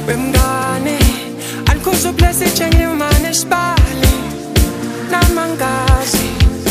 wemngane andikuzublesa ichengilimane sibali namangazi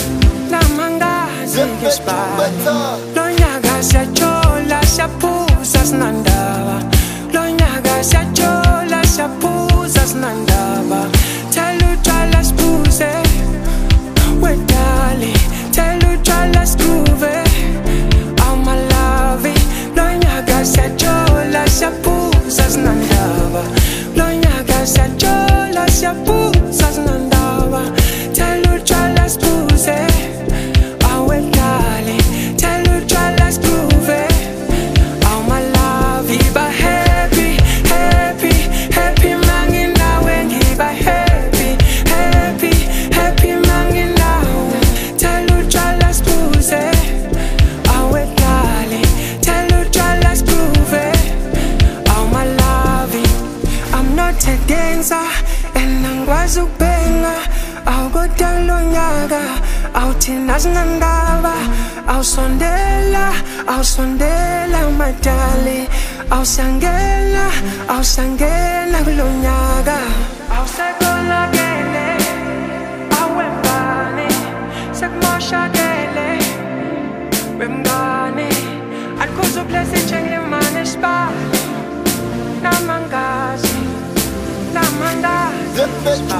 ngesibali lonyaka siyajola siyaphuza sinandaba lonyaka siyajola siyaphuza sinandaba thela utshwala siphuze wedali thela utshwala sigroove awu my love lonyaka siyajola siyaphuza sinandaba lonyaka siyajola siyaphuza sinandaba thela utshwala siphuze awedali thela utshwala sigroove awu my love ngiba happy happy happy manginawe ngiba happy happy happy manginawe thela utshwala siphuze awedali thela utshwala sigroove awu my love I'm not a dancer and angikwazi ukubhenga awukodwa lonyaka awuthina sinandaba awusondela madali awusangena kulonyaka awusekonakele awembane sekumoshakele wemngane andikuzublesa ichengilimane sibali namangazi